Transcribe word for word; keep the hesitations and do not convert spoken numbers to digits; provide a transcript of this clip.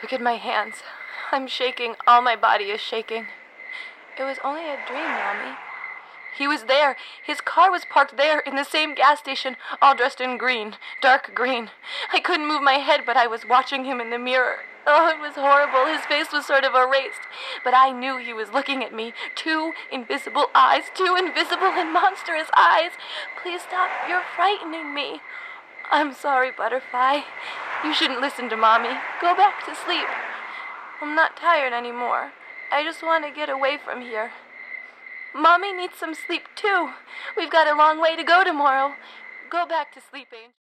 Look at my hands. I'm shaking. All my body is shaking. It was only a dream, Mommy. He was there. His car was parked there in the same gas station, all dressed in green, dark green. I couldn't move my head, but I was watching him in the mirror. Oh, it was horrible. His face was sort of erased. But I knew he was looking at me. Two invisible eyes. Two invisible and monstrous eyes. Please stop. You're frightening me. I'm sorry, Butterfly. You shouldn't listen to Mommy. Go back to sleep. I'm not tired anymore. I just want to get away from here. Mommy needs some sleep, too. We've got a long way to go tomorrow. Go back to sleep, Angel.